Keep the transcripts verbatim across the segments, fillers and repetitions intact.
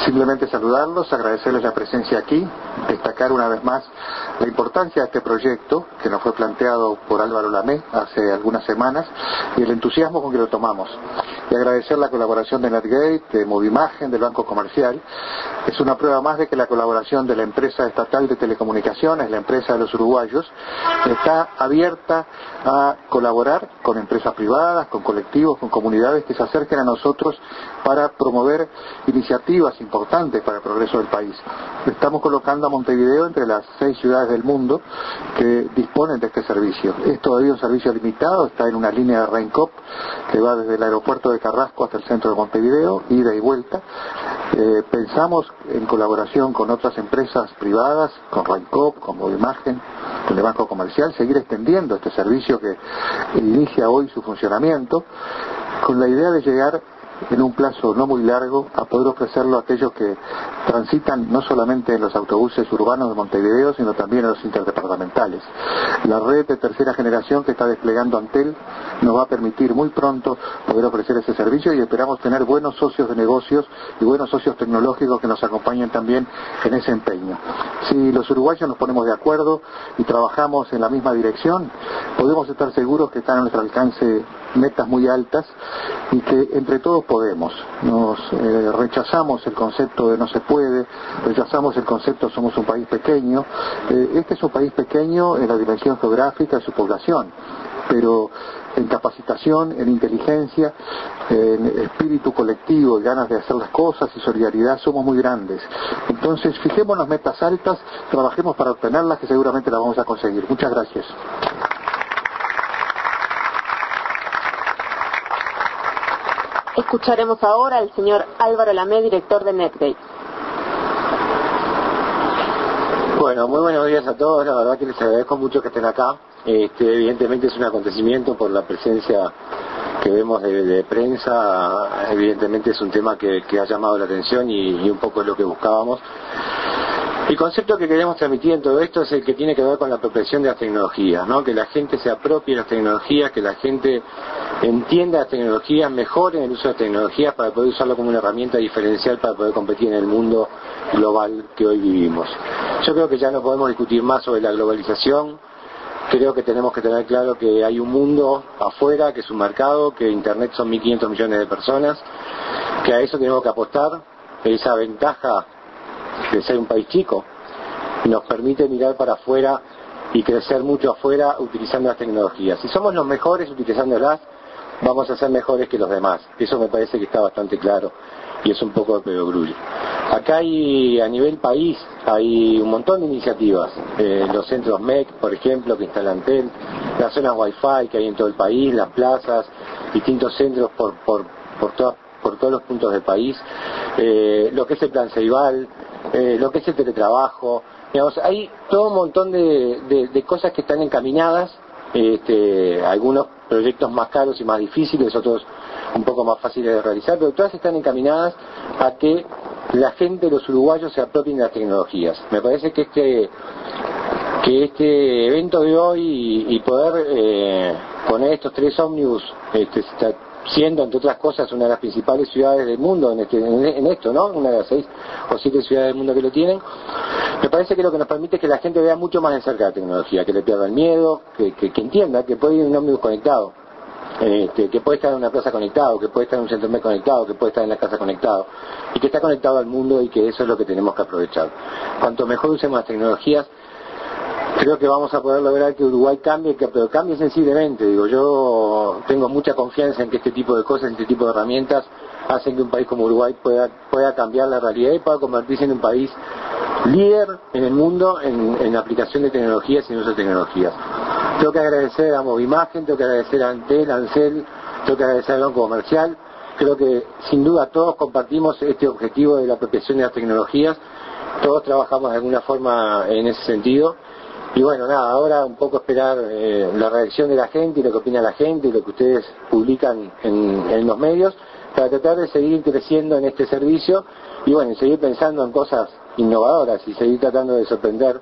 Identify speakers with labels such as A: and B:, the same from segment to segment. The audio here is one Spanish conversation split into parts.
A: Simplemente saludarlos, agradecerles la presencia aquí, destacar una vez más la importancia de este proyecto que nos fue planteado por Álvaro Lamé hace algunas semanas y el entusiasmo con que lo tomamos. Y agradecer la colaboración de NetGate, de Movimagen, del Banco Comercial. Es una prueba más de que la colaboración de la empresa estatal de telecomunicaciones, la empresa de los uruguayos, está abierta a colaborar con empresas privadas, con colectivos, con comunidades que se acerquen a nosotros para promover iniciativas importantes para el progreso del país. Estamos colocando a Montevideo entre las seis ciudades del mundo que disponen de este servicio. Es todavía un servicio limitado, está en una línea de Reincop que va desde el aeropuerto de Carrasco hasta el centro de Montevideo, ida y vuelta. Eh, pensamos en colaboración con otras empresas privadas, con Reincop, con Movimagen, con el Banco Comercial, seguir extendiendo este servicio que inicia hoy su funcionamiento, con la idea de llegar en un plazo no muy largo a poder ofrecerlo a aquellos que transitan no solamente en los autobuses urbanos de Montevideo, sino también en los interdepartamentales. La red de tercera generación que está desplegando Antel nos va a permitir muy pronto poder ofrecer ese servicio y esperamos tener buenos socios de negocios y buenos socios tecnológicos que nos acompañen también en ese empeño. Si los uruguayos nos ponemos de acuerdo y trabajamos en la misma dirección, podemos estar seguros que están a nuestro alcance metas muy altas y que entre todos podemos. Nos eh, rechazamos el concepto de no se puede, rechazamos el concepto somos un país pequeño. Eh, este es un país pequeño en la dimensión geográfica de su población, pero en capacitación, en inteligencia, en espíritu colectivo y ganas de hacer las cosas y solidaridad somos muy grandes. Entonces fijémonos metas altas, trabajemos para obtenerlas que seguramente las vamos a conseguir. Muchas gracias.
B: Escucharemos ahora al señor Álvaro Lamé, director de NetGate.
C: Bueno, muy buenos días a todos, la verdad que les agradezco mucho que estén acá. Este, evidentemente es un acontecimiento por la presencia que vemos de, de prensa, evidentemente es un tema que, que ha llamado la atención y, y un poco es lo que buscábamos. El concepto que queremos transmitir en todo esto es el que tiene que ver con la apropiación de las tecnologías, ¿no? Que la gente se apropie de las tecnologías, que la gente entienda las tecnologías, mejore el uso de las tecnologías para poder usarlo como una herramienta diferencial para poder competir en el mundo global que hoy vivimos. Yo creo que ya no podemos discutir más sobre la globalización, creo que tenemos que tener claro que hay un mundo afuera, que es un mercado, que Internet son mil quinientos millones de personas, que a eso tenemos que apostar, esa ventaja de ser un país chico nos permite mirar para afuera y crecer mucho afuera utilizando las tecnologías. Si somos los mejores utilizándolas, vamos a ser mejores que los demás. Eso me parece que está bastante claro y es un poco de perogrullo. Acá hay, a nivel país, hay un montón de iniciativas. Eh, los centros M E C, por ejemplo, que instalan Antel, las zonas Wi-Fi que hay en todo el país, las plazas, distintos centros por, por, por, todas, por todos los puntos del país, eh, lo que es el Plan Ceibal, eh, lo que es el teletrabajo. Digamos, hay todo un montón de, de, de cosas que están encaminadas, este, algunos proyectos más caros y más difíciles, otros un poco más fáciles de realizar, pero todas están encaminadas a que la gente, los uruguayos, se apropien de las tecnologías. Me parece que este que este evento de hoy y, y poder eh, poner estos tres ómnibus, este, está siendo, entre otras cosas, una de las principales ciudades del mundo en, este, en esto, ¿no? Una de las seis o siete ciudades del mundo que lo tienen. Me parece que lo que nos permite es que la gente vea mucho más de cerca la tecnología, que le pierda el miedo, que, que, que entienda que puede ir en un ómnibus conectado, este, que puede estar en una plaza conectado, que puede estar en un centro médico conectado, que puede estar en la casa conectado, y que está conectado al mundo y que eso es lo que tenemos que aprovechar. Cuanto mejor usemos las tecnologías, creo que vamos a poder lograr que Uruguay cambie, que, pero cambie sensiblemente. Digo, yo tengo mucha confianza en que este tipo de cosas, este tipo de herramientas hacen que un país como Uruguay pueda, pueda cambiar la realidad y pueda convertirse en un país líder en el mundo en, en aplicación de tecnologías y en uso de tecnologías. Tengo que agradecer a Movimagen, tengo que agradecer a Antel, a Ansel, tengo que agradecer al Banco Comercial. Creo que sin duda todos compartimos este objetivo de la apropiación de las tecnologías, todos trabajamos de alguna forma en ese sentido. Y bueno, nada, ahora un poco esperar eh, la reacción de la gente y lo que opina la gente y lo que ustedes publican en, en los medios para tratar de seguir creciendo en este servicio y bueno, y seguir pensando en cosas innovadoras y seguir tratando de sorprender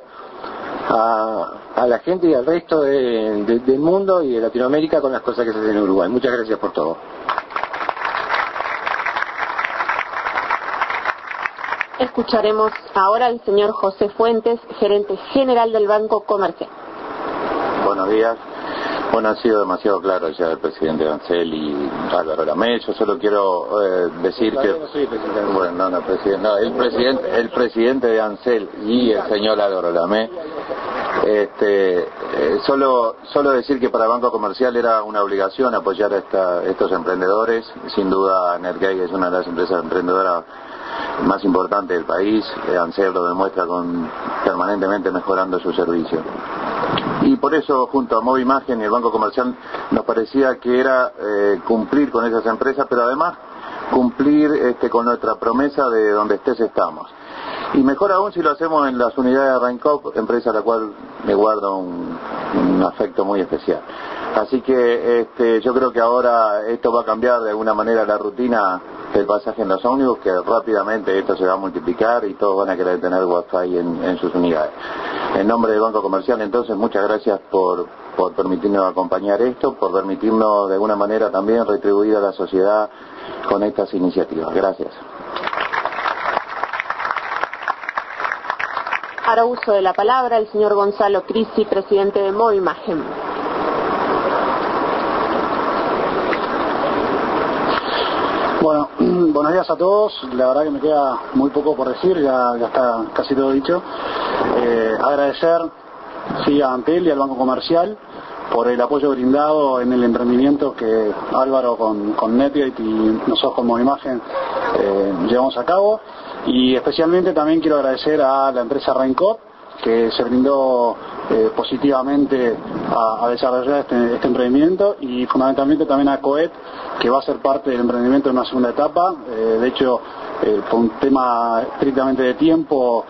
C: a, a la gente y al resto de, de, del mundo y de Latinoamérica con las cosas que se hacen en Uruguay. Muchas gracias por todo.
B: Escucharemos ahora al señor José Fuentes, gerente general del Banco Comercial.
D: Buenos días. Bueno, ha sido demasiado claro ya el presidente Ansel y Álvaro Lamé. Yo solo quiero eh, decir que...
C: No soy presidente.
D: Bueno, no, no, presidente, no, el presidente, el presidente de Ansel y el señor Álvaro Lamé. Este, eh, solo, solo decir que para el Banco Comercial era una obligación apoyar a esta, estos emprendedores. Sin duda, Netgate es una de las empresas emprendedoras más importantes del país. Eh, Ansel lo demuestra con permanentemente mejorando su servicio. Y por eso, junto a Movimagen y el Banco Comercial, nos parecía que era eh, cumplir con esas empresas, pero además cumplir este, con nuestra promesa de donde estés estamos. Y mejor aún si lo hacemos en las unidades de Raincorp, empresa a la cual me guardo un, un afecto muy especial. Así que este, yo creo que ahora esto va a cambiar de alguna manera la rutina del pasaje en los ómnibus, que rápidamente esto se va a multiplicar y todos van a querer tener wifi en, en sus unidades. En nombre del Banco Comercial, entonces, muchas gracias por, por permitirnos acompañar esto, por permitirnos de alguna manera también retribuir a la sociedad con estas iniciativas. Gracias.
B: Hará uso de la palabra el señor Gonzalo Crisi, presidente de Movimagen.
E: Bueno, buenos días a todos. La verdad que me queda muy poco por decir, ya, ya está casi todo dicho. Eh, agradecer sí, a Antel y al Banco Comercial por el apoyo brindado en el emprendimiento que Álvaro con, con Netgate y nosotros con Movimagen eh, llevamos a cabo. Y especialmente también quiero agradecer a la empresa Raincorp, que se brindó eh, positivamente a, a desarrollar este, este emprendimiento, y fundamentalmente también a Coet, que va a ser parte del emprendimiento en una segunda etapa. Eh, de hecho, eh, por un tema estrictamente de tiempo,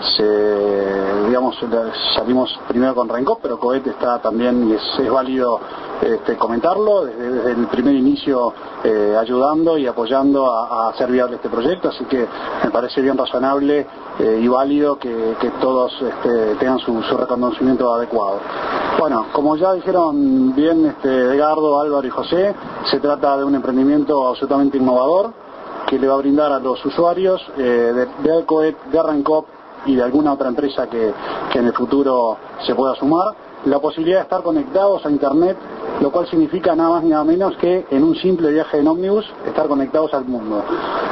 E: se, digamos, salimos primero con Raincorp, pero Coet está también, y es, es válido este, comentarlo, desde, desde el primer inicio eh, ayudando y apoyando a, a hacer viable este proyecto, así que me parece bien razonable eh, y válido que, que todos este, tengan su, su reconocimiento adecuado. Bueno, como ya dijeron bien este, Edgardo, Álvaro y José, se trata de un emprendimiento absolutamente innovador que le va a brindar a los usuarios eh, de, de Coet, de Raincorp y de alguna otra empresa que, que en el futuro se pueda sumar, la posibilidad de estar conectados a Internet, lo cual significa nada más ni nada menos que en un simple viaje en ómnibus estar conectados al mundo.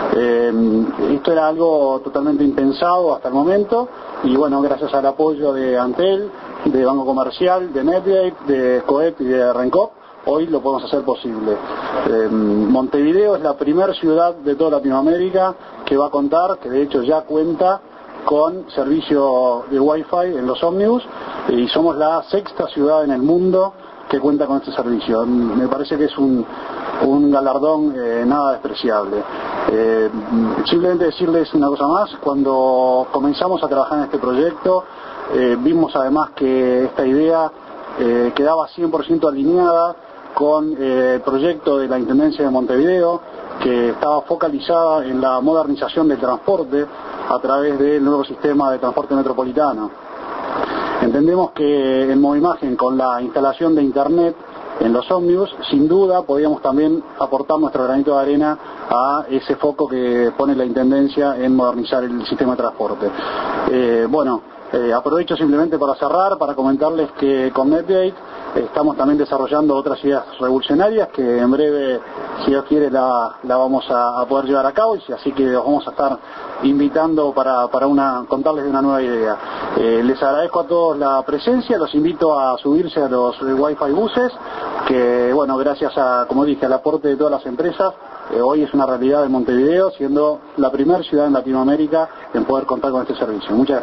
E: Eh, esto era algo totalmente impensado hasta el momento, y bueno, gracias al apoyo de Antel, de Banco Comercial, de Netgate, de Coet y de Raincorp, hoy lo podemos hacer posible. Eh, Montevideo es la primera ciudad de toda Latinoamérica que va a contar, que de hecho ya cuenta con servicio de Wi-Fi en los ómnibus, y somos la sexta ciudad en el mundo que cuenta con este servicio. Me parece que es un, un galardón eh, nada despreciable. Eh, simplemente decirles una cosa más: cuando comenzamos a trabajar en este proyecto, eh, vimos además que esta idea eh, quedaba cien por ciento alineada con eh, el proyecto de la Intendencia de Montevideo, que estaba focalizada en la modernización del transporte a través del nuevo sistema de transporte metropolitano. Entendemos que en Movimagen, con la instalación de Internet en los ómnibus, sin duda podíamos también aportar nuestro granito de arena a ese foco que pone la Intendencia en modernizar el sistema de transporte. Eh, bueno, eh, aprovecho simplemente para cerrar, para comentarles que con Netgate estamos también desarrollando otras ideas revolucionarias que en breve, si Dios quiere, la, la vamos a, a poder llevar a cabo, y así que los vamos a estar invitando para, para una, contarles de una nueva idea. Eh, les agradezco a todos la presencia, los invito a subirse a los Wi-Fi buses, que bueno, gracias a, como dije, al aporte de todas las empresas, eh, hoy es una realidad en Montevideo, siendo la primera ciudad en Latinoamérica en poder contar con este servicio. Muchas gracias.